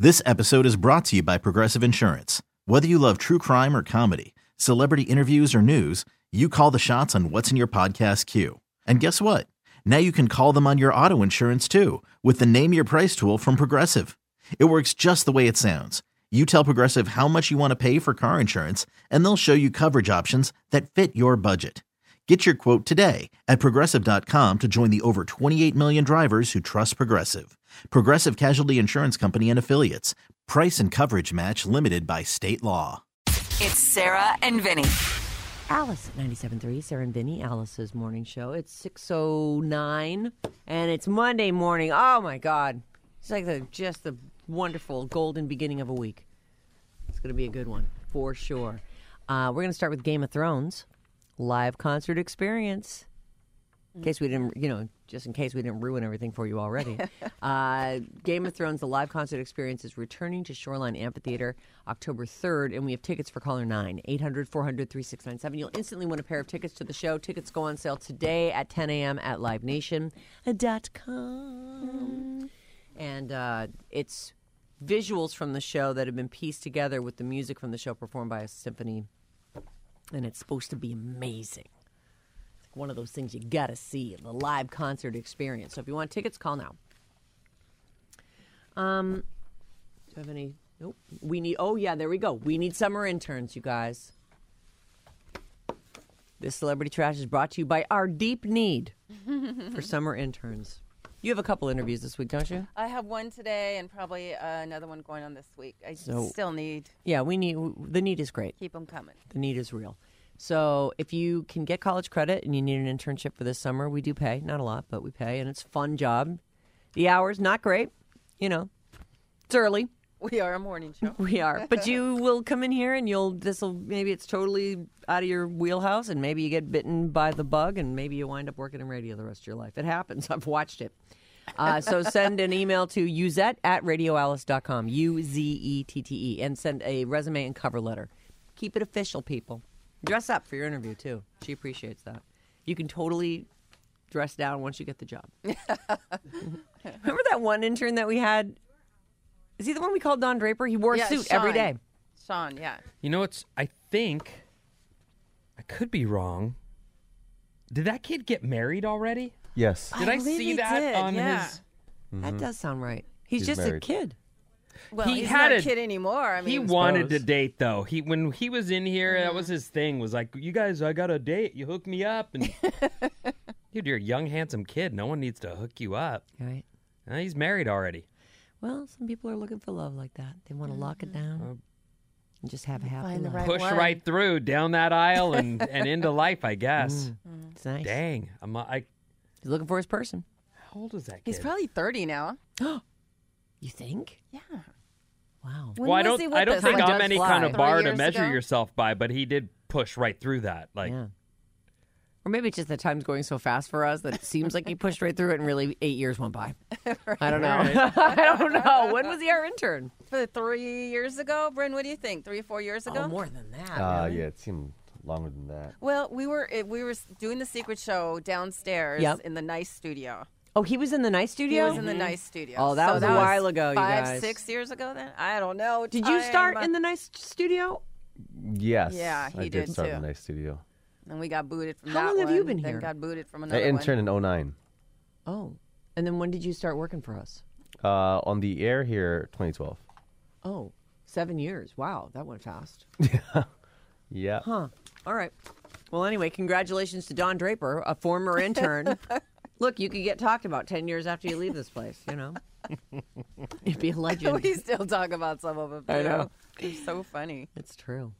This episode is brought to you by Progressive Insurance. Whether you love true crime or comedy, celebrity interviews or news, you call the shots on what's in your podcast queue. And guess what? Now you can call them on your auto insurance too with the Name Your Price tool from Progressive. It works just the way it sounds. You tell Progressive how much you want to pay for car insurance, and they'll show you coverage options that fit your budget. Get your quote today at Progressive.com to join the over 28 million drivers who trust Progressive. Progressive Casualty Insurance Company and Affiliates. Price and coverage match limited by state law. It's Sarah and Vinny. Alice at 97.3, Sarah and Vinny, Alice's morning show. It's 6:09, and it's Monday morning. Oh, my God. It's like the wonderful golden beginning of a week. It's going to be a good one, for sure. We're going to start with Game of Thrones. Live concert experience. In case we didn't, just in case we didn't ruin everything for you already. Game of Thrones, the live concert experience is returning to Shoreline Amphitheater October 3rd, and we have tickets for caller 9, 800-400-3697. You'll instantly win a pair of tickets to the show. Tickets go on sale today at 10 a.m. at livenation.com. And it's visuals from the show that have been pieced together with the music from the show performed by a symphony. And it's supposed to be amazing. It's like one of those things you got to see, the live concert experience. So if you want tickets, call now. Do you have any? Nope. There we go. We need summer interns, you guys. This Celebrity Trash is brought to you by our deep need for summer interns. You have a couple interviews this week, don't you? I have one today and probably another one going on this week. I still need. Yeah, the need is great. Keep them coming. The need is real. So if you can get college credit and you need an internship for this summer, we do pay. Not a lot, but we pay, and it's a fun job. The hours, not great. It's early. We are a morning show. We are. But you will come in here and maybe it's totally out of your wheelhouse, and maybe you get bitten by the bug, and maybe you wind up working in radio the rest of your life. It happens. I've watched it. So send an email to uzette@radioalice.com, UZETTE, and send a resume and cover letter. Keep it official, people. Dress up for your interview, too. She appreciates that. You can totally dress down once you get the job. Remember that one intern that we had? Is he the one we called Don Draper? He wore a suit every day. Sean, yeah. I think, I could be wrong. Did that kid get married already? Yes. Did I see that on his? Mm-hmm. That does sound right. He's just married. a kid. Well, He he's had not a- a kid anymore. He wanted to date though. When he was in here, that was his thing. Was like, you guys, I got a date. You hook me up, and dude, you're a young, handsome kid. No one needs to hook you up. Right. He's married already. Well, some people are looking for love like that. They want to lock it down and just have a happy Find the life. right Push one. right through down that aisle and into life, I guess. It's nice. Dang, He's looking for his person. how old is that kid? He's probably 30 now. You think? Yeah. Wow. When Well, I was he don't. with I don't us? think Like, I'm any kind of 3 bar to years measure ago? yourself by, but he did push right through that. Like, Yeah. Or maybe it's just that time's going so fast for us that it seems like he pushed right through it and really 8 years went by. I don't know. I don't know. When was he our intern? For 3 years ago? Bryn, what do you think? 3 or 4 years ago? Oh, more than that. Really? Yeah, it seemed longer than that. Well, we were doing the secret show downstairs Yep. in the Nice studio. Oh, he was in the nice He studio? was in the Nice studio. Oh, that was a while ago, you 5, guys. 6 years ago then? I don't know. Did you start in the nice studio? Yes. Yeah, he I did start too. in a nice studio. And we got booted from How that long one. have you been then here? got booted from I another interned in 09. Oh. And then when did you start working for us? On the air here, 2012. Oh, 7 years. Wow, that went fast. Yeah. Huh. All right. Well, anyway, congratulations to Don Draper, a former intern. Look, you could get talked about 10 years after you leave this place, You'd be a legend. we still talk about some of them. I too. know. It's so funny. It's true.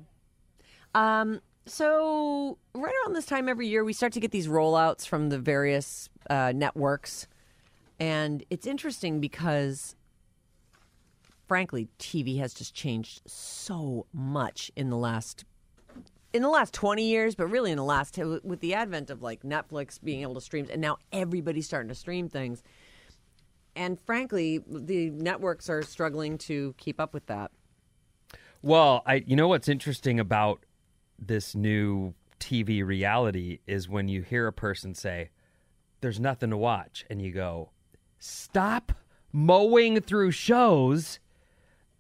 So right around this time every year, we start to get these rollouts from the various networks. And it's interesting because, frankly, TV has just changed so much in the last 20 years, but really in the last, with the advent of like Netflix being able to stream, and now everybody's starting to stream things. And frankly, the networks are struggling to keep up with that. well, you know what's interesting about this new TV reality is when you hear a person say, "There's nothing to watch," and you go, "Stop mowing through shows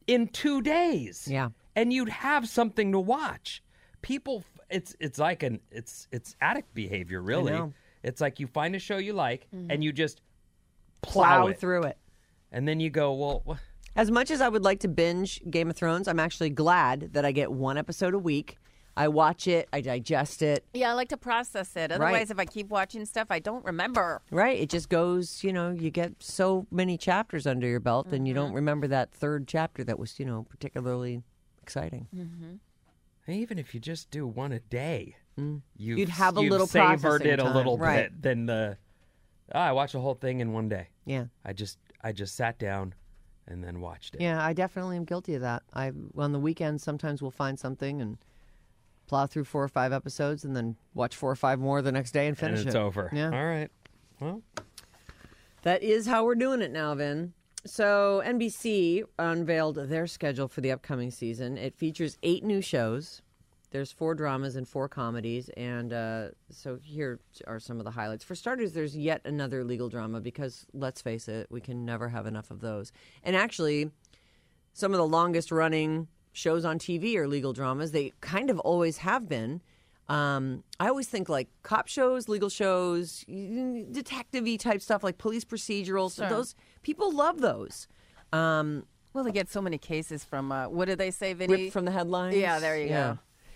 in 2 days. Yeah. And you'd have something to watch. People, it's like it's addict behavior, really. know. It's like you find a show you like and you just Plow it. through it. And then you go, well, As much as I would like to binge Game of Thrones, I'm actually glad that I get one episode a week. I watch it, I digest it. Yeah, I like to process it. Otherwise, if I keep watching stuff, I don't remember. Right. It just goes, you get so many chapters under your belt and you don't remember that third chapter that was, particularly exciting. even if you just do one a day, You'd have a you've little savored processing it a time. little Right. bit than I watched the whole thing in one day. Yeah. I just sat down and then watched it. Yeah, I definitely am guilty of that. On the weekends, sometimes we'll find something and plow through 4 or 5 episodes and then watch 4 or 5 more the next day and finish and it's it. over. Yeah. All right. Well, That is how we're doing it now, Vin. So NBC unveiled their schedule for the upcoming season. It features 8 new shows. There's 4 dramas and 4 comedies. And so here are some of the highlights. For starters, there's yet another legal drama because, let's face it, we can never have enough of those. And actually, some of the longest running shows on TV are legal dramas. They kind of always have been. I always think like cop shows, legal shows, detective-y type stuff like police procedurals. Sure. Those people love those. Well, they get so many cases from, what did they say, Vinny? Ripped from the headlines. Yeah, there you go.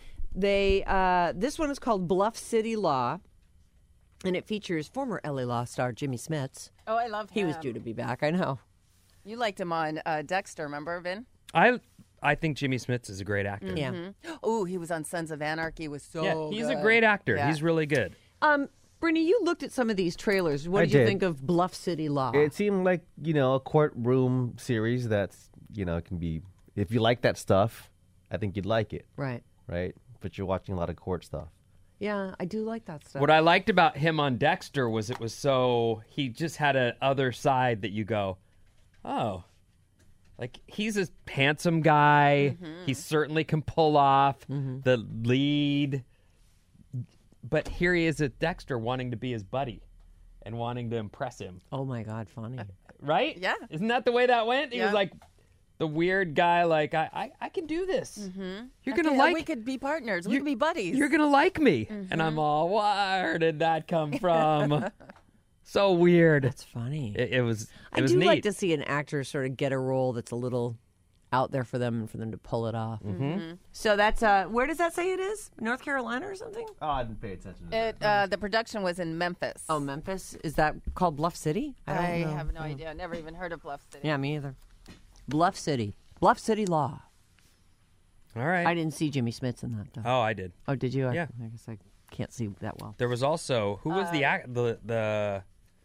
This one is called Bluff City Law, and it features former LA Law star Jimmy Smits. Oh, I love him. He was due to be back. I know. You liked him on Dexter, remember, Vin? I think Jimmy Smits is a great actor. Yeah. Oh, he was on Sons of Anarchy. Was so Yeah, he's a good. great actor. Yeah. He's really good. Brittany, you looked at some of these trailers. What I did you did. think of Bluff City Law? It seemed like, a courtroom series that's, can be, if you like that stuff, I think you'd like it, right. right? But you're watching a lot of court stuff. Yeah, I do like that stuff. What I liked about him on Dexter was it was so he just had a other side that you go, oh, like he's a handsome guy. He certainly can pull off the lead. But here he is at Dexter wanting to be his buddy and wanting to impress him. Oh my God, funny. Right? Yeah. Isn't that the way that went? He Yeah. was like the weird guy, like, I can do this. You're going to like We could be partners. We could be buddies. You're going to like me. And I'm all, where did that come from? So weird. That's funny. It was I was do neat. like to see an actor sort of get a role that's a little out there for them and for them to pull it off. So that's where does that say it is? North Carolina or something? Oh, I didn't pay attention to that. The production was in Memphis. Oh, Memphis. Is that called Bluff City? I don't know. have no idea. Never even heard of Bluff City. Yeah, me either. Bluff City. Bluff City Law. All right. I didn't see Jimmy Smits in that, though. Oh, I did. Oh, did you? Yeah. I guess I can't see that well. There was also who was the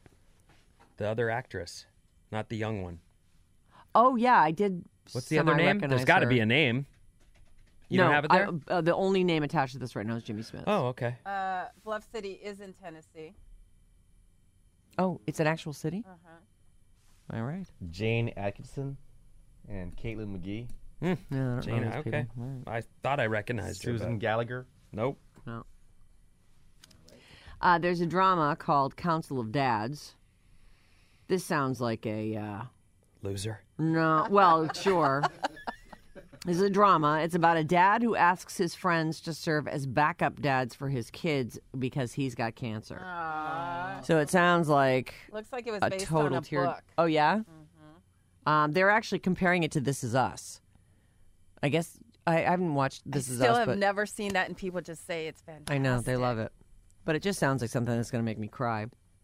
other actress, not the young one. Oh, yeah, I did. What's the other name? There's got to be a name. You don't have it there? The only name attached to this right now is Jimmy Smits. Oh, okay. Bluff City is in Tennessee. Oh, it's an actual city? All right. Jane Atkinson and Caitlin McGee. Yeah, I don't know Jane, these okay. people. All right. I thought I recognized her. Susan but Gallagher. Nope. No. There's a drama called Council of Dads. This sounds like a Loser. no. Well, sure. This is a drama. It's about a dad who asks his friends to serve as backup dads for his kids because he's got cancer. So it sounds like Looks like it was a based total on a tear. book. Oh yeah. They're actually comparing it to This Is Us. I guess I haven't watched This I Is still Us, have but never seen that, and people just say it's fantastic. I know they love it. But it just sounds like something that's going to make me cry.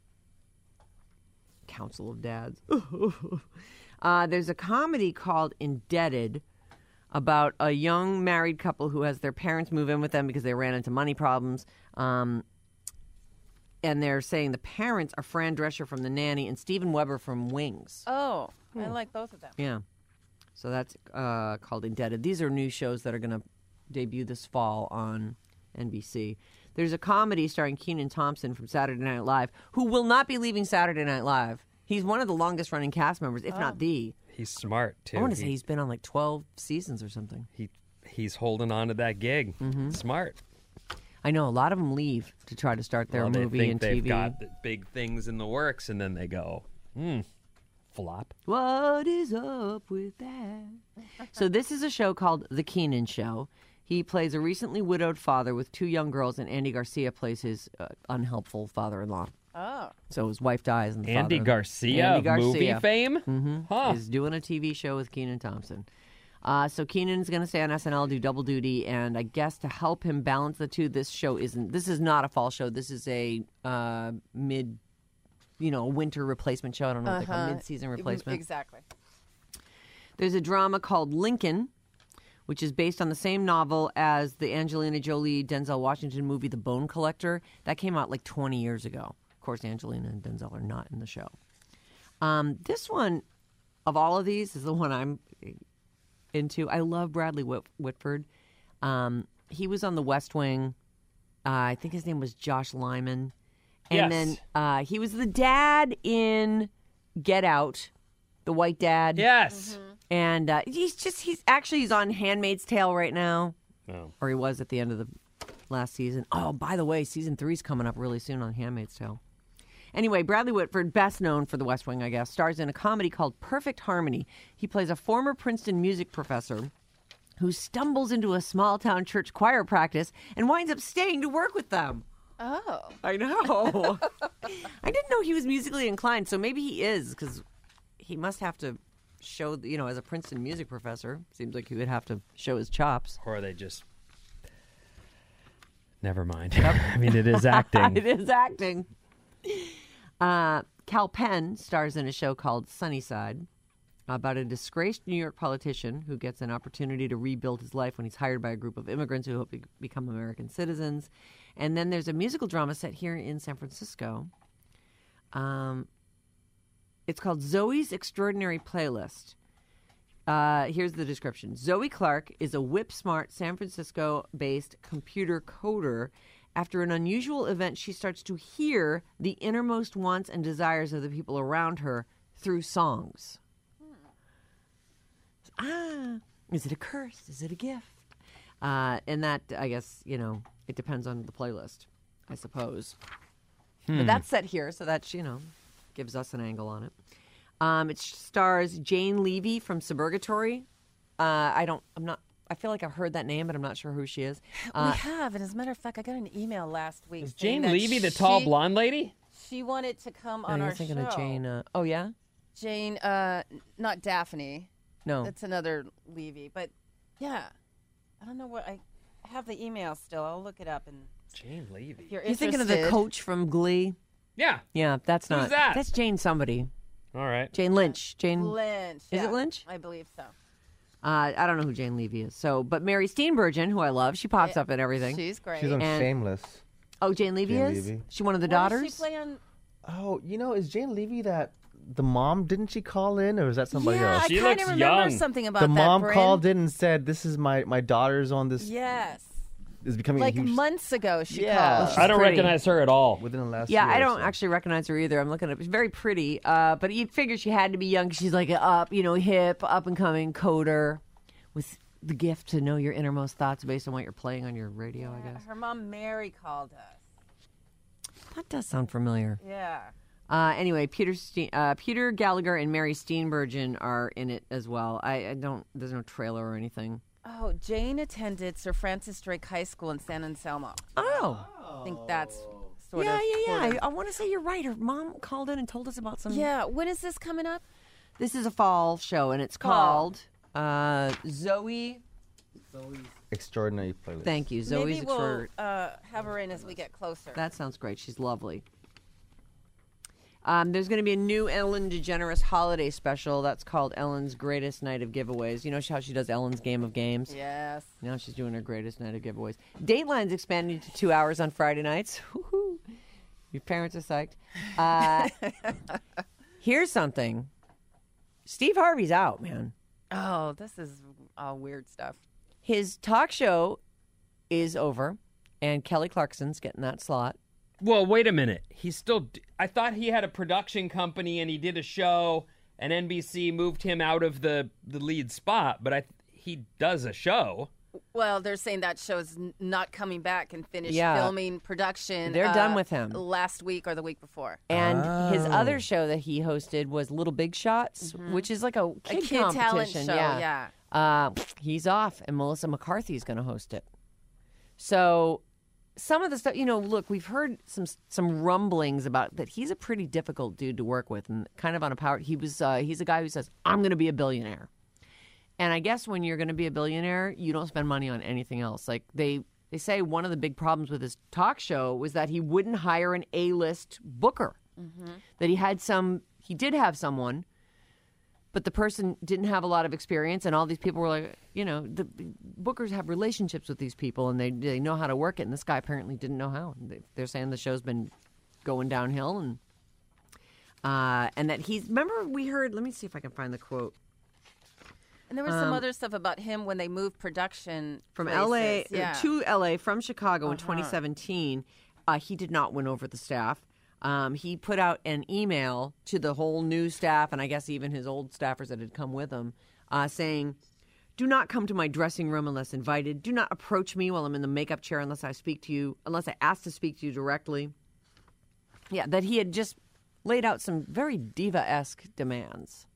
Council of Dads. There's a comedy called Indebted about a young married couple who has their parents move in with them because they ran into money problems. And they're saying the parents are Fran Drescher from The Nanny and Steven Weber from Wings. Oh, I like both of them. Yeah. So that's called Indebted. These are new shows that are going to debut this fall on NBC. There's a comedy starring Kenan Thompson from Saturday Night Live, who will not be leaving Saturday Night Live. He's one of the longest running cast members, if not the. He's smart too. I want to say he's been on like 12 seasons or something. He's holding on to that gig. Smart. I know a lot of them leave to try to start their Well, movie they think and they've TV. got the big things in the works, and then they go, flop. What is up with that? So this is a show called The Keenan Show. He plays a recently widowed father with 2 young girls, and Andy Garcia plays his unhelpful father-in-law. Oh. So his wife dies, and the Andy father-in-law- Garcia, Andy of Garcia. movie fame? Huh. is doing a TV show with Kenan Thompson. So Keenan's going to stay on SNL, do double duty, and I guess to help him balance the two, this is not a fall show. This is a winter replacement show. I don't know what they call it, mid-season replacement. Exactly. There's a drama called Lincoln, which is based on the same novel as the Angelina Jolie, Denzel Washington movie, The Bone Collector. That came out like 20 years ago. Of course, Angelina and Denzel are not in the show. This one, of all of these, is the one I'm into. I love Bradley Whitford. He was on The West Wing. I think his name was Josh Lyman. And Yes. then he was the dad in Get Out, the white dad. Yes. And he's on Handmaid's Tale right now. Oh. Or he was at the end of the last season. Oh, by the way, season 3's coming up really soon on Handmaid's Tale. Anyway, Bradley Whitford, best known for The West Wing, I guess, stars in a comedy called Perfect Harmony. He plays a former Princeton music professor who stumbles into a small-town church choir practice and winds up staying to work with them. Oh. I know. I didn't know he was musically inclined, so maybe he is, because he must have to show, as a Princeton music professor, seems like he would have to show his chops. Or are they just... Never mind. I mean, it is acting. It is acting. Cal Penn stars in a show called Sunnyside about a disgraced New York politician who gets an opportunity to rebuild his life when he's hired by a group of immigrants who hope to become American citizens. And then there's a musical drama set here in San Francisco. It's called Zoe's Extraordinary Playlist. Here's the description. Zoe Clark is a whip-smart San Francisco-based computer coder. After an unusual event, she starts to hear the innermost wants and desires of the people around her through songs. Is it a curse? Is it a gift? And that, I guess, it depends on the playlist, I suppose. But that's set here, so that, gives us an angle on it. It stars Jane Levy from Suburgatory. I feel like I've heard that name, but I'm not sure who she is. We have, and as a matter of fact, I got an email last week. Is saying Jane that Levy the tall blonde lady? She wanted to come No, on you're our thinking show. of Jane. Oh, yeah? Jane, not Daphne. No. That's another Levy. But yeah, I don't know what I have the email still. I'll look it up and. Jane Levy. If you're You're thinking of the interested. coach from Glee? Yeah. Yeah, that's not. Who's that? That's Jane somebody. All right. Jane Lynch. Jane. Lynch. Is it yeah, Lynch? I believe so. I don't know who Jane Levy is. But Mary Steenburgen, who I love, she pops up in everything. She's great. She's on And- Shameless. Oh, Jane Levy Jane is? Levy. She one of the What daughters? does she play on? Oh, is Jane Levy that the mom? Didn't she call in, or was that somebody yeah, else? I She kind looks of remember young. something about The that. mom Bryn. called in and said, "This is my daughter's on this. Yes. Is becoming Like a huge months ago, she Yeah. called. She's I don't pretty. recognize her at all. within the last Yeah, year I or don't so. actually recognize her either. I'm looking at She's very pretty, but you figure she had to be young 'cause she's like up, hip, up and coming coder with the gift to know your innermost thoughts based on what you're playing on your radio, I guess. Her mom Mary called us. That does sound familiar. Yeah. Anyway, Peter Gallagher and Mary Steenburgen are in it as well. There's no trailer or anything. Oh, Jane attended Sir Francis Drake High School in San Anselmo. Oh. I think that's sort Yeah. of. sort of- I want to say you're right. Her mom called in and told us about some. Yeah. When is this coming up? This is a fall show, and it's called Zoe. Extraordinary playlist. Thank you, Zoe's Maybe we'll for. have her in as we get closer. That sounds great. She's lovely. There's going to be a new Ellen DeGeneres holiday special that's called Ellen's Greatest Night of Giveaways. You know how she does Ellen's Game of Games? Yes. Now she's doing her Greatest Night of Giveaways. Dateline's expanding to 2 hours on Friday nights. Woo-hoo. Your parents are psyched. Here's something. Steve Harvey's out, man. Oh, this is all weird stuff. His talk show is over, and Kelly Clarkson's getting that slot. Well, wait a minute. I thought he had a production company and he did a show, and NBC moved him out of the lead spot, but he does a show. Well, they're saying that show's not coming back and finished Yeah. filming production. They're done with him. Last week or the week before. And his other show that he hosted was Little Big Shots, which is like a kid, kid talent competition. show, He's off, and Melissa McCarthy's going to host it. So some of the stuff, look, we've heard some rumblings about that he's a pretty difficult dude to work with, and kind of on a power. He's a guy who says, I'm going to be a billionaire. And I guess when you're going to be a billionaire, you don't spend money on anything else. Like they say one of the big problems with his talk show was that he wouldn't hire an A-list booker. That he did have someone, but the person didn't have a lot of experience, and all these people were like, the bookers have relationships with these people, and they know how to work it, and this guy apparently didn't know how. They're saying the show's been going downhill, and that remember we heard, let me see if I can find the quote. And there was some other stuff about him when they moved production From places. LA to LA from Chicago in 2017. He did not win over the staff. He put out an email to the whole new staff, and I guess even his old staffers that had come with him, saying, do not come to my dressing room unless invited. Do not approach me while I'm in the makeup chair unless I ask to speak to you directly. Yeah, that he had just laid out some very diva-esque demands.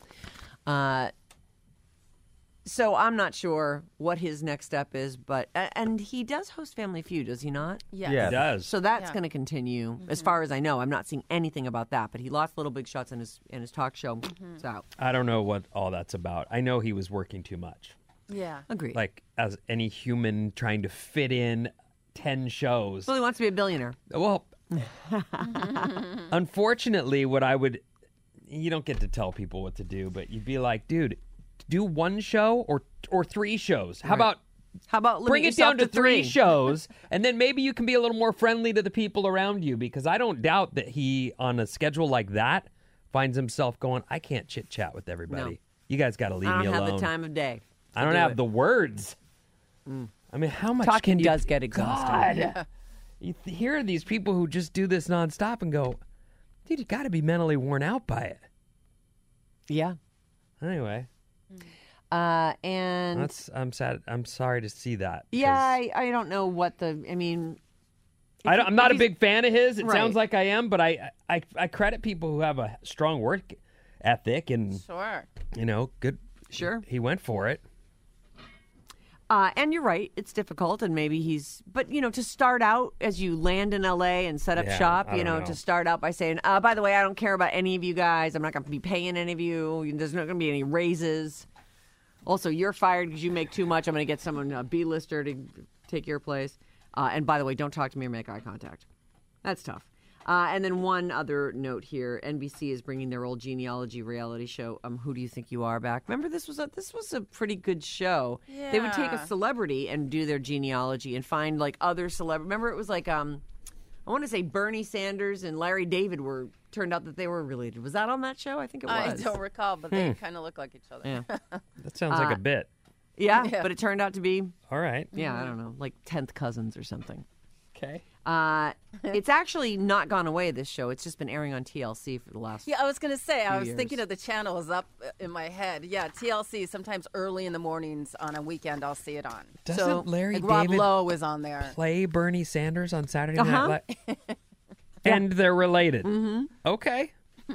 So I'm not sure what his next step is, and he does host Family Feud, does he not? Yes. Yeah. It does. So that's going to continue, as far as I know. I'm not seeing anything about that, but he lost Little Big Shots in his talk show. It's out. I don't know what all that's about. I know he was working too much. Yeah. Agreed. Like, as any human trying to fit in 10 shows. Well, he wants to be a billionaire. Well, unfortunately, you don't get to tell people what to do, but you'd be like, dude, do one show or 3 shows. How about limit bring it yourself down to 3 shows, and then maybe you can be a little more friendly to the people around you, because I don't doubt that he, on a schedule like that, finds himself going, I can't chit-chat with everybody. No. You guys got to leave I me don't alone. have the time of day. I don't have the words. I mean, how much Talking can you... does get exhausting. God. You hear these people who just do this nonstop and go, dude, you got to be mentally worn out by it. Yeah. Anyway, and I'm sad. I'm sorry to see that. yeah, I don't know what I'm not a big fan of his. It Right. sounds like I am, but I credit people who have a strong work ethic and Sure. good. Sure. He went for it. And you're right, it's difficult, and maybe but to start out as you land in LA and set up Yeah, shop, I don't know. to start out by saying, by the way, I don't care about any of you guys. I'm not going to be paying any of you. There's not going to be any raises. Also, you're fired because you make too much. I'm going to get someone, a B-lister, to take your place. And by the way, don't talk to me or make eye contact. That's tough. And then one other note here: NBC is bringing their old genealogy reality show, Who Do You Think You Are, back. Remember, this was a pretty good show. Yeah. They would take a celebrity and do their genealogy and find like other celebrities. Remember, it was like I want to say Bernie Sanders and Larry David turned out that they were related. Was that on that show? I think it was. I don't recall, but they kind of look like each other. Yeah. That sounds like a bit. Yeah, Yeah. but it turned out to be All right. I don't know, like 10th cousins or something. Okay. It's actually not gone away, this show. It's just been airing on TLC for the last Yeah, I was going to say, I few was years. thinking of the channels up in my head. Yeah, TLC, sometimes early in the mornings on a weekend, I'll see it on. Doesn't Larry Like Rob David Lowe is on there. play Bernie Sanders on Saturday Uh-huh. Night Live? And they're related. Mm-hmm. Okay.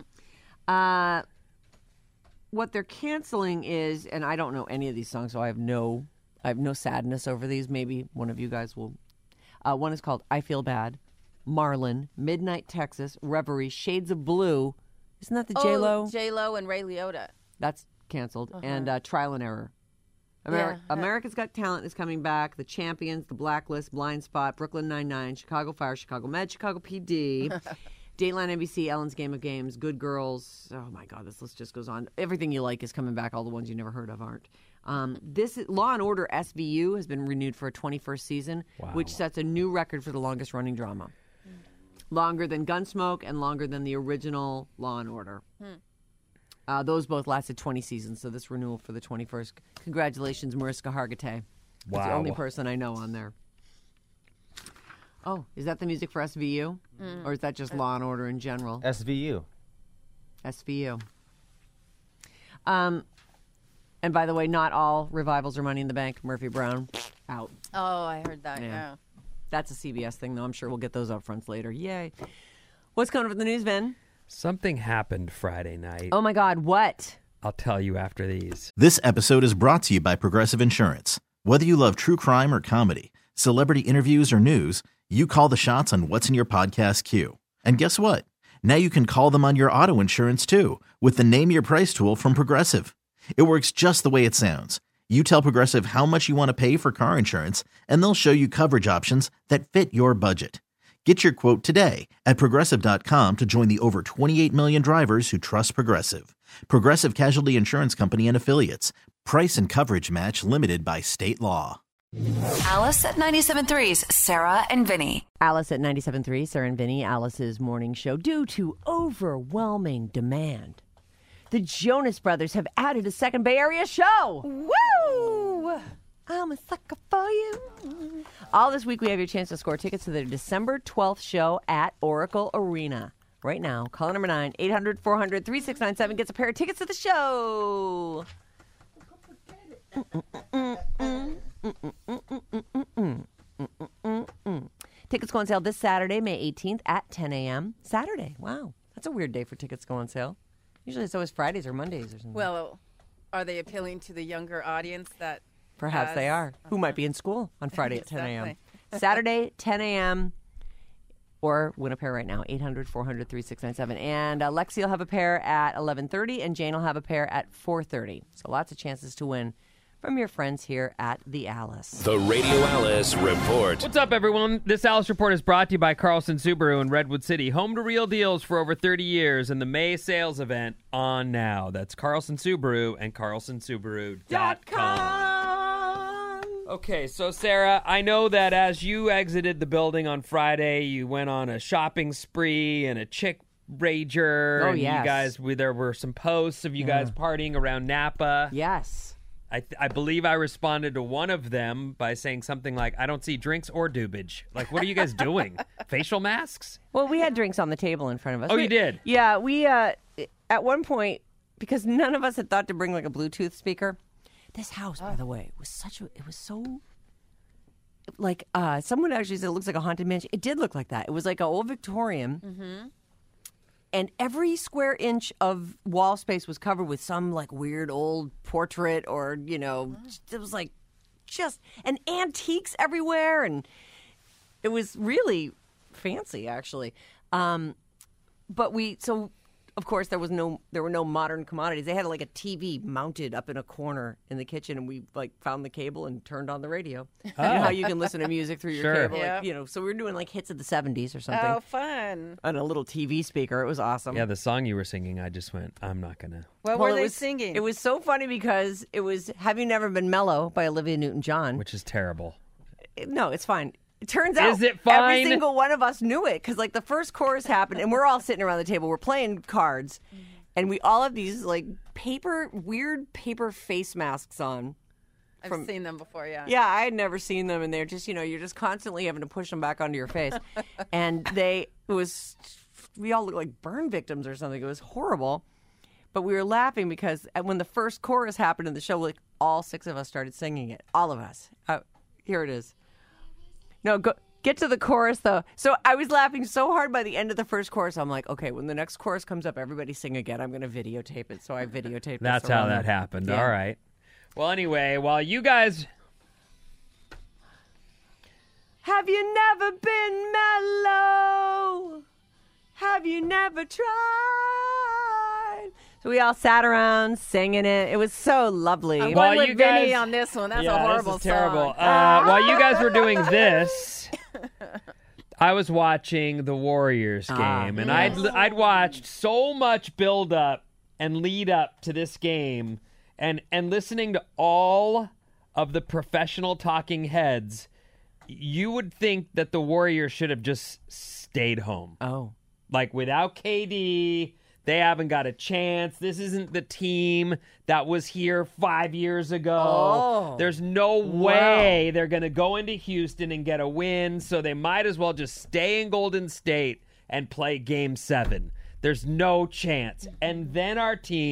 What they're canceling is, and I don't know any of these songs, so I have no sadness over these. Maybe one of you guys will. One is called I Feel Bad, Marlin, Midnight Texas, Reverie, Shades of Blue. Isn't that the J-Lo? J-Lo and Ray Liotta. That's canceled. And Trial and Error. Yeah. America's Got Talent is coming back. The Champions, The Blacklist, Blind Spot, Brooklyn Nine-Nine, Chicago Fire, Chicago Med, Chicago PD, Dateline NBC, Ellen's Game of Games, Good Girls. Oh my God, this list just goes on. Everything you like is coming back. All the ones you never heard of aren't. Law and Order SVU has been renewed for a 21st season, which sets a new record for the longest running drama. Longer than Gunsmoke and longer than the original Law and Order. Those both lasted 20 seasons, so this renewal for the 21st. Congratulations, Mariska Hargitay. That's the only person I know on there. Oh, is that the music for SVU? Or is that just Law and Order in general? SVU. SVU. And by the way, not all revivals are Money in the Bank. Murphy Brown, out. Oh, I heard that. Yeah. That's a CBS thing, though. I'm sure we'll get those upfronts later. Yay. What's coming up in the news, Ben? Something happened Friday night. Oh, my God. What? I'll tell you after these. This episode is brought to you by Progressive Insurance. Whether you love true crime or comedy, celebrity interviews or news, you call the shots on what's in your podcast queue. And guess what? Now you can call them on your auto insurance too with the Name Your Price tool from Progressive. It works just the way it sounds. You tell Progressive how much you want to pay for car insurance, and they'll show you coverage options that fit your budget. Get your quote today at Progressive.com to join the over 28 million drivers who trust Progressive. Progressive Casualty Insurance Company and Affiliates. Price and coverage match limited by state law. Alice at 97.3's Sarah and Vinny. Alice at 97.3, Sarah and Vinny, Alice's morning show. Due to overwhelming demand, the Jonas Brothers have added a second Bay Area show. Woo! I'm a sucker for you. All this week, we have your chance to score tickets to their December 12th show at Oracle Arena. Right now, call number 9, 800-400-3697. Gets a pair of tickets to the show. Tickets go on sale this Saturday, May 18th at 10 a.m. Saturday. Wow. That's a weird day for tickets to go on sale. Usually it's always Fridays or Mondays or something. Well, are they appealing to the younger audience that Perhaps they are. Who might be in school on Friday at 10 a.m. Exactly. Saturday, 10 a.m. Or win a pair right now, 800-400-3697. And Lexi will have a pair at 11:30, and Jane will have a pair at 4:30. So lots of chances to win from your friends here at the Alice. The Radio Alice Report. What's up, everyone? This Alice Report is brought to you by Carlson Subaru in Redwood City. Home to real deals for over 30 years, and the May sales event on now. That's Carlson Subaru and CarlsonSubaru.com. Okay, so Sarah, I know that as you exited the building on Friday, you went on a shopping spree and a chick rager. Oh, and yes. You guys, there were some posts of you guys partying around Napa. Yes. I believe I responded to one of them by saying something like, I don't see drinks or dubage. Like, what are you guys doing? Facial masks? Well, we had drinks on the table in front of us. Oh, you did? Yeah, we, at one point, because none of us had thought to bring like a Bluetooth speaker. This house, by the way, was so, like, someone actually said it looks like a haunted mansion. It did look like that. It was like an old Victorian. Mm-hmm. And every square inch of wall space was covered with some, like, weird old portrait or, you know, it was like just, and antiques everywhere. And it was really fancy, actually. So, of course, there were no modern commodities. They had like a TV mounted up in a corner in the kitchen, and we like found the cable and turned on the radio. You know how you can listen to music through your Sure. cable, Yep. like, you know. So we were doing like hits of the 70s or something Oh, fun. on a little TV speaker. It was awesome. Yeah, the song you were singing, I just went, I'm not going to. What Well, were it they was- singing? It was so funny because it was "Have You Never Been Mellow" by Olivia Newton-John. Which is terrible. No, it's fine. It turns out Is it every fine? single one of us knew it because like the first chorus happened, and we're all sitting around the table. We're playing cards. And we all have these like weird paper face masks on. I've seen them before, yeah. Yeah, I had never seen them, and they're just, you know, you're just constantly having to push them back onto your face. And we all look like burn victims or something. It was horrible. But we were laughing because when the first chorus happened in the show, like all 6 of us started singing it. All of us. Here it is. No, get to the chorus, though. So I was laughing so hard by the end of the first chorus. I'm like, okay, when the next chorus comes up, everybody sing again. I'm going to videotape it. So I videotaped it. That's how that happened. Yeah. All right. Well, anyway, while you guys... Have you never been mellow? Have you never tried? So we all sat around singing it. It was so lovely. I'm While going you with Vinny guys- on this one. That's yeah, a horrible this is terrible. song. While you guys were doing this, I was watching the Warriors game, and I'd watched so much build up and lead up to this game, and listening to all of the professional talking heads, you would think that the Warriors should have just stayed home. Oh. Like, without KD, they haven't got a chance. This isn't the team that was here 5 years ago. Oh. There's no way they're going to go into Houston and get a win, so they might as well just stay in Golden State and play Game 7. There's no chance. And then our team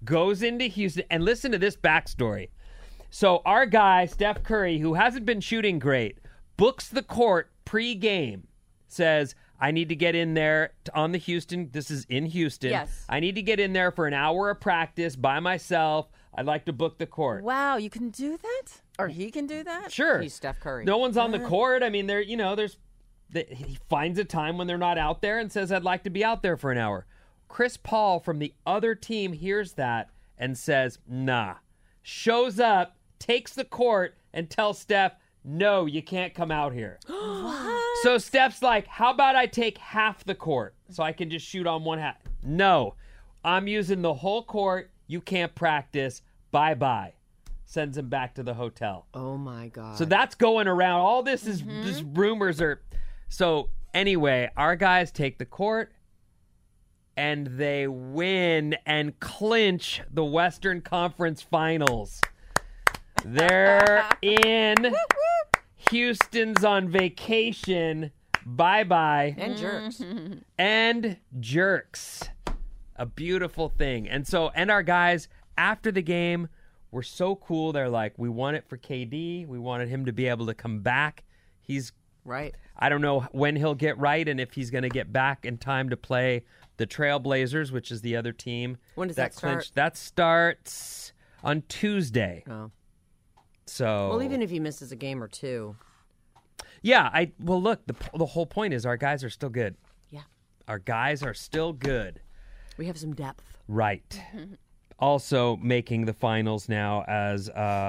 goes into Houston, and listen to this backstory. So our guy, Steph Curry, who hasn't been shooting great, books the court pre-game, says, I need to get in there on the Houston. This is in Houston. Yes. I need to get in there for an hour of practice by myself. I'd like to book the court. Wow, you can do that? Or he can do that? Sure. He's Steph Curry. No one's on the court. I mean, he finds a time when they're not out there and says, I'd like to be out there for an hour. Chris Paul from the other team hears that and says, nah. Shows up, takes the court, and tells Steph, no, you can't come out here. What? So Steph's like, how about I take half the court so I can just shoot on one half? No, I'm using the whole court. You can't practice. Bye-bye. Sends him back to the hotel. Oh, my God. So that's going around. All this is this rumors are. So anyway, our guys take the court and they win and clinch the Western Conference Finals. They're in. Houston's on vacation. Bye-bye. And jerks. And jerks. A beautiful thing. And our guys, after the game, were so cool. They're like, we want it for KD. We wanted him to be able to come back. He's Right. I don't know when he'll get right and if he's going to get back in time to play the Trailblazers, which is the other team. When does that start? clinched. That starts on Tuesday. Oh. So Well, even if he misses a game or two. yeah, look, the whole point is our guys are still good. Yeah. Our guys are still good. We have some depth. Right. Also making the finals now as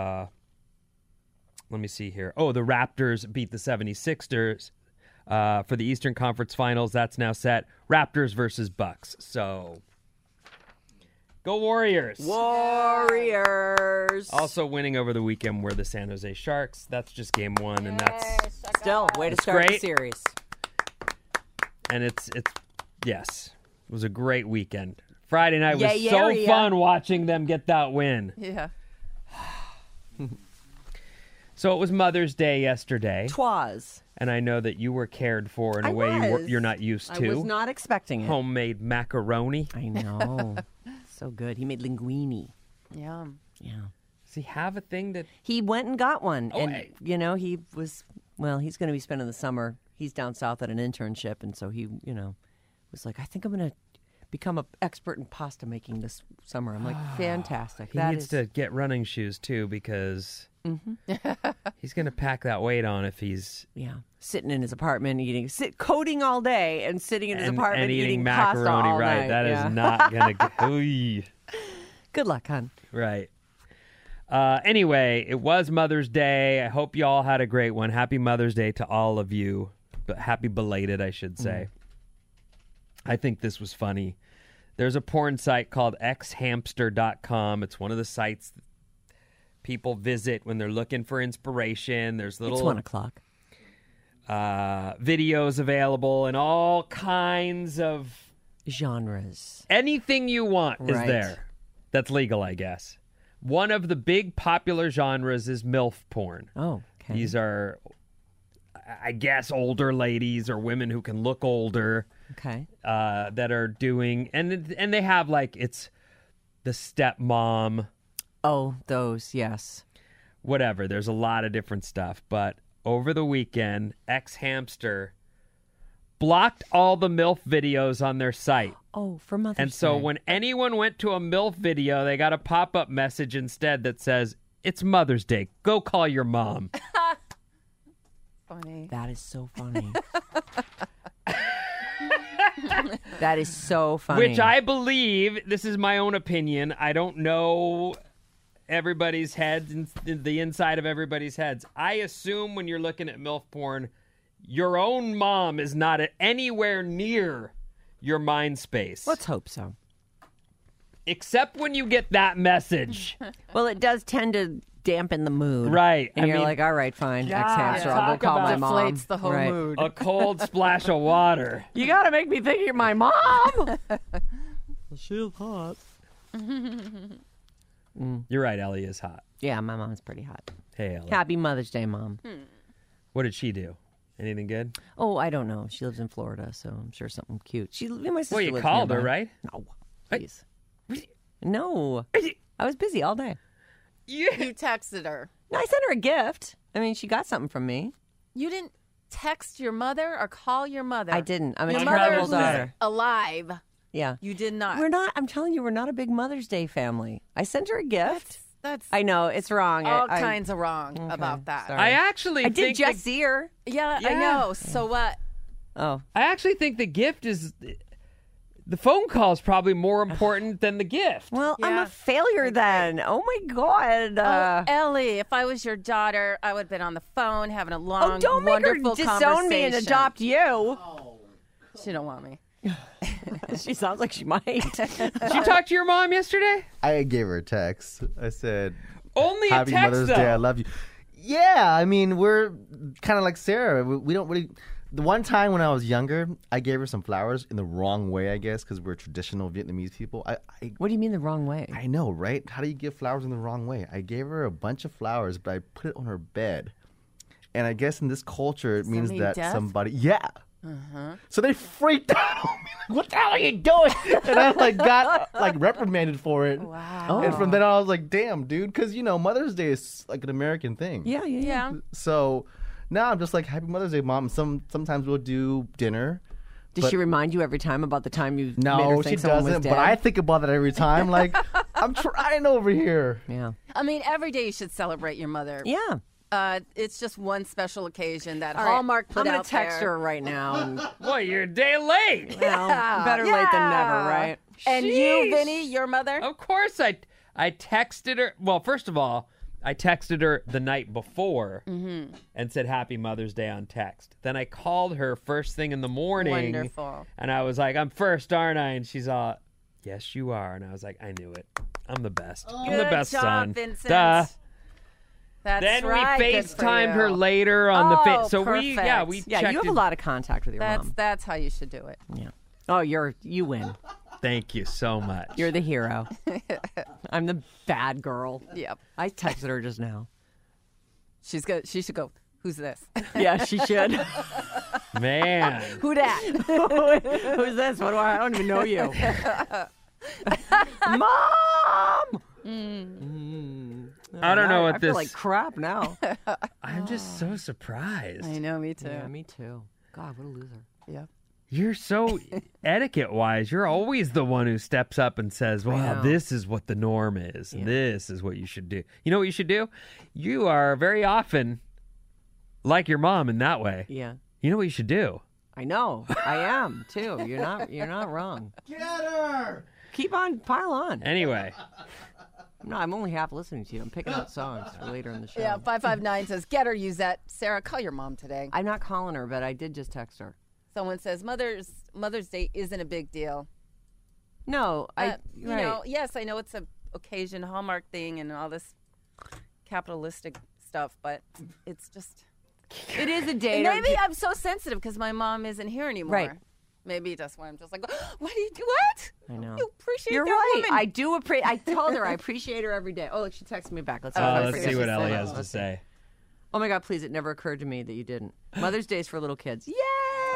let me see here. Oh, the Raptors beat the 76ers for the Eastern Conference Finals. That's now set. Raptors versus Bucks. So go Warriors. Warriors. Also winning over the weekend were the San Jose Sharks. That's just game one, and that's Still, way to It's start great. the series. and it's yes, it was a great weekend. Friday night was Yay, so area. fun watching them get that win. Yeah. So it was Mother's Day yesterday, Twas. and I know that you were cared for in a I way was. you're not used to. I was not expecting it. Homemade macaroni. I know. So good. He made linguine. Yum. Yeah. Does he have a thing that? He went and got one. Oh, and, hey. you know, he's going to be spending the summer. He's down south at an internship. And so he, was like, I think I'm going to become an expert in pasta making this summer. I'm like, fantastic. He needs to get running shoes too because he's going to pack that weight on if he's Yeah. Sitting in his apartment, coding all day and sitting in his apartment and eating pasta macaroni. all Right, night. that is Yeah. not going to go. Good luck, hon. Right. Anyway, it was Mother's Day. I hope you all had a great one. Happy Mother's Day to all of you. But happy belated, I should say. I think this was funny. There's a porn site called xhamster.com. It's one of the sites that people visit when they're looking for inspiration. There's little It's 1 o'clock. videos available and all kinds of Genres. anything you want is Right. there. That's legal, I guess. One of the big popular genres is MILF porn. Oh, okay. These are, I guess, older ladies or women who can look older Okay. that are doing, and they have like it's the stepmom, Oh, those, yes. whatever. There's a lot of different stuff. But over the weekend, X Hamster blocked all the MILF videos on their site. Oh, for Mother's And so Day. when anyone went to a MILF video, they got a pop-up message instead that says, "It's Mother's Day. Go call your mom." Funny. That is so funny. That is so funny. Which I believe, this is my own opinion. I don't know everybody's heads and the inside of everybody's heads. I assume when you're looking at MILF porn, your own mom is not anywhere near your mind space. Let's hope so. Except when you get that message. Well, it does tend to dampen the mood. Right. And I you're mean, like, all right, fine. God, Ex-hamster. I'll go talk call my about mom. Deflates the whole Right. mood. A cold splash of water. You got to make me think you're my mom. She's hot. You're right, Ellie is hot. Yeah, my mom's pretty hot. Hey, Ellie. Happy Mother's Day, Mom. What did she do? Anything good? Oh, I don't know. She lives in Florida, so I'm sure something cute. My sister Well, you lives called her, nearby. right? No, Hey. please. No. I was busy all day. You texted her. No, I sent her a gift. I mean, she got something from me. You didn't text your mother or call your mother? I didn't. I'm a Your terrible mother who's daughter. alive. Yeah. You did not. We're not. I'm telling you, we're not a big Mother's Day family. I sent her a gift. That's I know it's wrong. all I- kinds of wrong about that. sorry. I actually I did think just see her. Yeah, I Yeah. know. So what? Oh, I actually think the gift is the phone call is probably more important than the gift. well, I'm Yeah. a failure then. Oh my God. Oh, Ellie, if I was your daughter, I would have been on the phone having a long, don't make her wonderful disown me and conversation. adopt you. She don't want me. She sounds like she might. Did you talk to your mom yesterday? I gave her a text. I said, Only a Happy text, Mother's though. Day. I love you. Yeah, I mean, we're kind of like Sarah. We don't really. The one time when I was younger, I gave her some flowers in the wrong way, I guess, because we're traditional Vietnamese people. What do you mean the wrong way? I know, right? How do you give flowers in the wrong way? I gave her a bunch of flowers, but I put it on her bed. And I guess in this culture, it means mean that death? somebody, yeah. So they freaked out on me. Like, what the hell are you doing? And I got reprimanded for it. Wow. And from then on, I was like, damn, dude, because Mother's Day is like an American thing. Yeah. Yeah. So now I'm just like, Happy Mother's Day, Mom. Sometimes we'll do dinner. Does she remind you every time about the time you made her No, think she someone was doesn't. dead? But I think about that every time. Like, I'm trying over here. Yeah. I mean, every day you should celebrate your mother. Yeah. It's just one special occasion that All right, Hallmark put I'm gonna out text there. her right now. And, Boy, you're a day late. well, better late than never, Yeah. right? And you, Sheesh. Vinny, your mother? Of course, I texted her. Well, first of all, I texted her the night before and said Happy Mother's Day on text. Then I called her first thing in the morning. Wonderful. And I was like, I'm first, aren't I? And she's all, yes, you are. And I was like, I knew it. I'm the best. I'm the Good best job, son. Vincent. Duh. That's Then right. we Good for FaceTimed her you. later on the Oh, face. So perfect. we Yeah, checked you have a in. lot of contact with your mom. That's how you should do it. Yeah. Oh, you win. Thank you so much. You're the hero. I'm the bad girl. Yep. I texted her just now. She's good. She should go. Who's this? Yeah, she should. Man. Who that? Who's this? What do I don't even know you. Mom! I don't know what I this. feel like crap now. I'm just so surprised. I know, me too. Yeah, me too. God, what a loser. Yep. You're so etiquette wise. You're always the one who steps up and says, well, know. this is what the norm is. And this is what you should do. You know what you should do? You are very often like your mom in that way. Yeah. You know what you should do? I know. I am too. You're not wrong. Get her! Pile on. Anyway, No, I'm only half listening to you. I'm picking out songs for later in the show. Yeah, 559 says, get her, Yuzette. Sarah, call your mom today. I'm not calling her, but I did just text her. Someone says, Mother's Day isn't a big deal. No, You know, yes, I know it's a occasion, Hallmark thing and all this capitalistic stuff, but it's just... it is a day. And maybe I'm so sensitive because my mom isn't here anymore. Right. Maybe that's why I'm just like, what do you do? What? I know. You appreciate You're that right. woman. I do appreciate. I told her I appreciate her every day. Oh, look, she texted me back. Let's see. if I let's forget see what she Ellie said. has to say. Oh my God! Please, it never occurred to me that you didn't. Mother's Day is for little kids. Yay!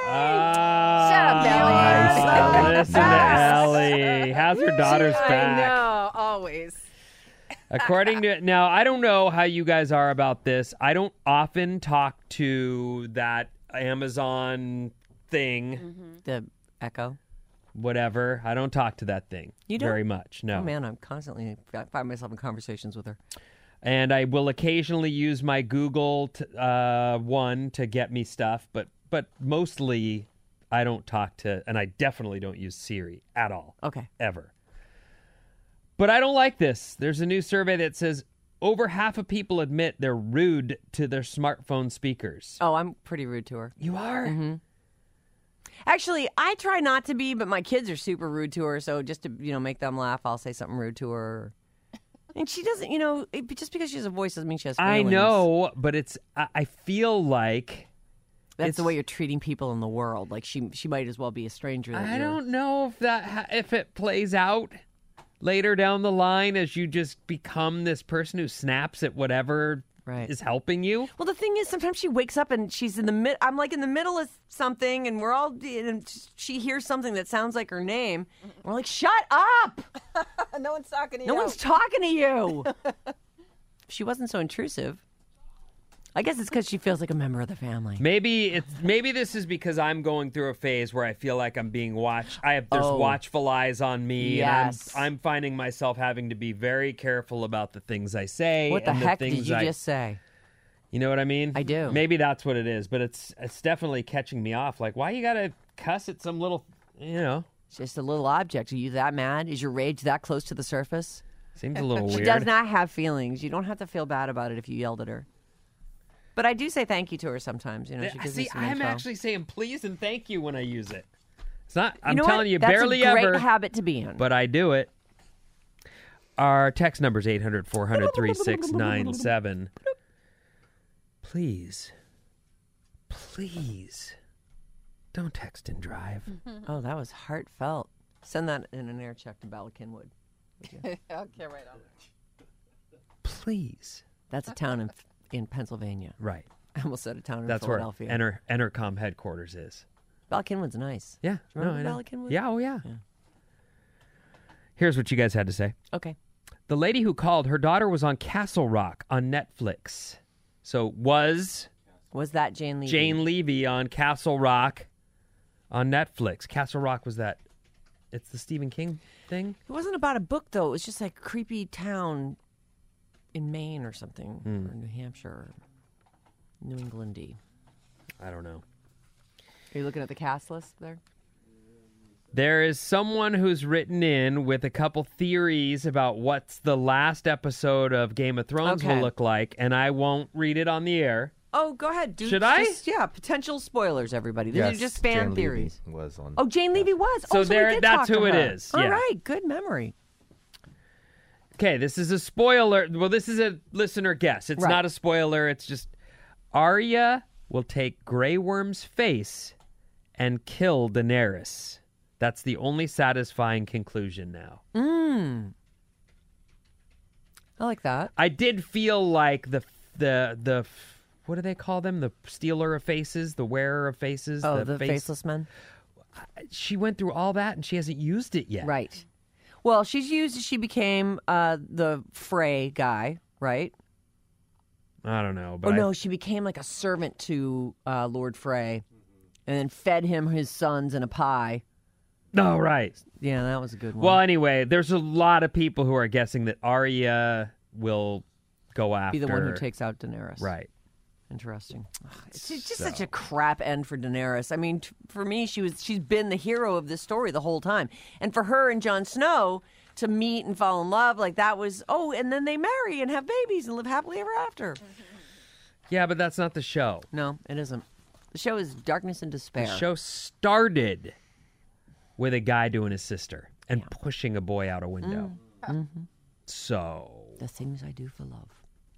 Shut up, Ellie. Nice. Now listen to Ellie. How's her daughter's I back? know, always. According to now, I don't know how you guys are about this. I don't often talk to that Amazon thing, The Echo. whatever. I don't talk to that thing You don't? very much. No. Oh man, I'm constantly I find myself in conversations with her. And I will occasionally use my Google one to get me stuff, but mostly I don't talk to, and I definitely don't use Siri at all. Okay. Ever. But I don't like this. There's a new survey that says over half of people admit they're rude to their smartphone speakers. Oh, I'm pretty rude to her. You are? Actually, I try not to be, but my kids are super rude to her. So just to make them laugh, I'll say something rude to her. And she doesn't, just because she has a voice doesn't mean she has feelings. I know, but I feel like That's it's the way you're treating people in the world. Like she might as well be a stranger. That I you're- don't know if it plays out later down the line as you just become this person who snaps at whatever is helping you. Well, the thing is, sometimes she wakes up and she's in the I'm like in the middle of something, and and she hears something that sounds like her name. And we're like, shut up! No one's talking to you. No one's talking to you. If she wasn't so intrusive, I guess it's because she feels like a member of the family. Maybe this is because I'm going through a phase where I feel like I'm being watched. There's watchful eyes on me, Yes. and I'm finding myself having to be very careful about the things I say. What the and heck the did things you just say? You know what I mean? I do. Maybe that's what it is, but it's definitely catching me off. Like, why you gotta cuss at some little, It's just a little object. Are you that mad? Is your rage that close to the surface? Seems a little She weird. does not have feelings. You don't have to feel bad about it if you yelled at her. But I do say thank you to her sometimes. She gives me See, some I'm info. actually saying please and thank you when I use it. It's not. I'm know telling what? you, That's barely a great ever. habit to be in. But I do it. Our text number is 800-400-3697. Please, don't text and drive. Oh, that was heartfelt. Send that in an air check to Bala Kinwood. Okay, right on. Please. That's a town in Pennsylvania. Right. I almost said a town in That's where Philadelphia. Entercom headquarters is. Bala Kinwood's nice. Yeah. Do you remember I know. Bala Kinwood? Yeah. Oh, yeah. Here's what you guys had to say. Okay. The lady who called, her daughter was on Castle Rock on Netflix. So was that Jane Levy? Jane Levy on Castle Rock on Netflix. Castle Rock was that. It's the Stephen King thing? It wasn't about a book, though. It was just like a creepy town in Maine or something, or New Hampshire, or New Englandy. I don't know. Are you looking at the cast list there? There is someone who's written in with a couple theories about what's the last episode of Game of Thrones will look like, and I won't read it on the air. Oh, go ahead. Should I? Yeah, potential spoilers, everybody. These are just fan Jane theories. Levy was on. Oh, Jane Levy was. So we there- did that's talk to who it her. is, All yeah. right, good memory. Okay, this is a spoiler. Well, this is a listener guess. It's Right. not a spoiler. It's just Arya will take Grey Worm's face and kill Daenerys. That's the only satisfying conclusion now. I like that. I did feel like the what do they call them? The stealer of faces, the wearer of faces. Oh, the face- faceless men? She went through all that and she hasn't used it yet. Right. Well, she became the Frey guy, right? I don't know, but Oh, no, she became like a servant to Lord Frey and then fed him his sons in a pie. No, right. Yeah, that was a good one. Well, anyway, there's a lot of people who are guessing that Arya will go after. be the one who takes out Daenerys. Right. Interesting. Ugh, it's just such a crap end for Daenerys. I mean, for me, she's been the hero of this story the whole time, and for her and Jon Snow to meet and fall in love, like that was and then they marry and have babies and live happily ever after. Yeah, but that's not the show. No, it isn't. The show is darkness and despair. The show started with a guy doing his sister and pushing a boy out a window. So The things I do for love.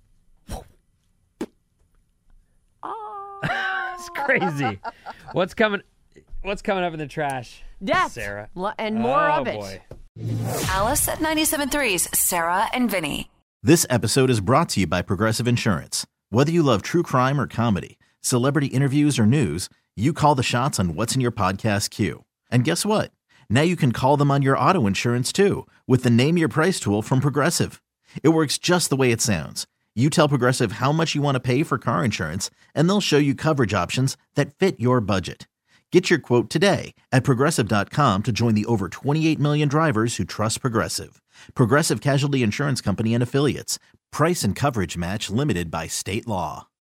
it's crazy. What's coming up in the trash? Death, Sarah. and more Oh, of it. boy. Alice at 97.3's Sarah and Vinny. This episode is brought to you by Progressive Insurance. Whether you love true crime or comedy, celebrity interviews or news, you call the shots on what's in your podcast queue. And guess what? Now you can call them on your auto insurance too with the Name Your Price tool from Progressive. It works just the way it sounds. You tell Progressive how much you want to pay for car insurance, and they'll show you coverage options that fit your budget. Get your quote today at Progressive.com to join the over 28 million drivers who trust Progressive. Progressive Casualty Insurance Company and Affiliates. Price and coverage match limited by state law.